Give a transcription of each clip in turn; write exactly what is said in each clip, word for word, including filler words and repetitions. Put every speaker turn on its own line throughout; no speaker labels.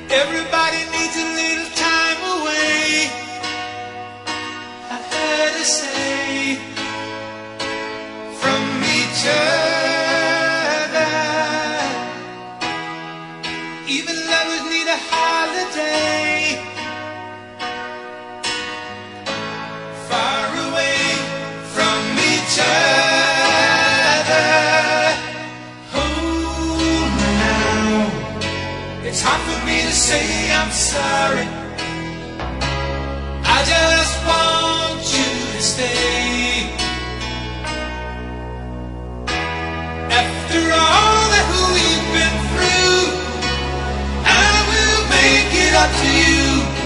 Everybody needs a little time away, I heard her say, from each other. Even lovers need a holiday, far away from each other. Hold me now, it's hard for me to say I'm sorry. I just want you to stay. After all that we've been through, I will make it up to you.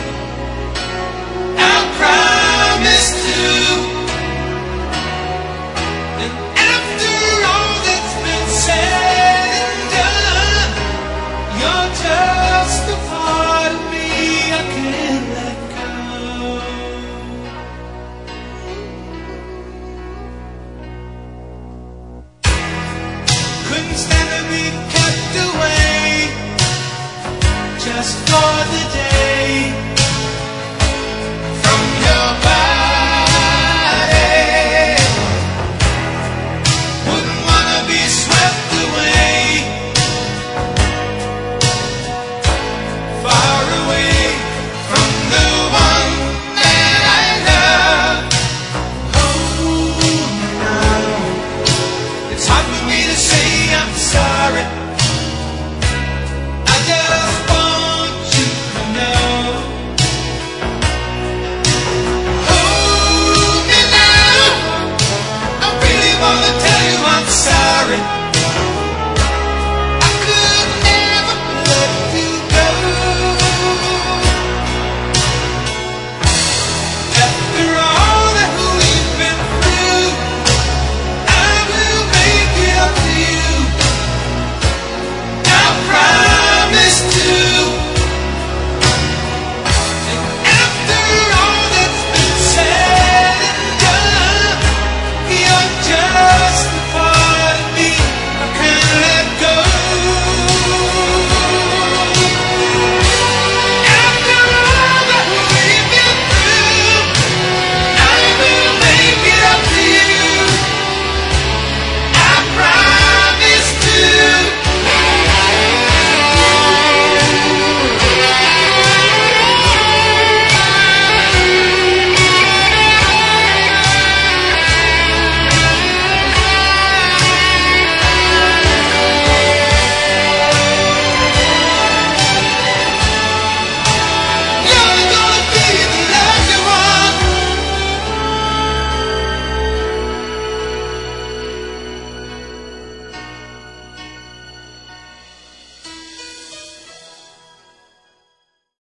I promise to. And after all that's been said and done, you're just a part of me I can't let go. Couldn't stand to be kept away just for the day.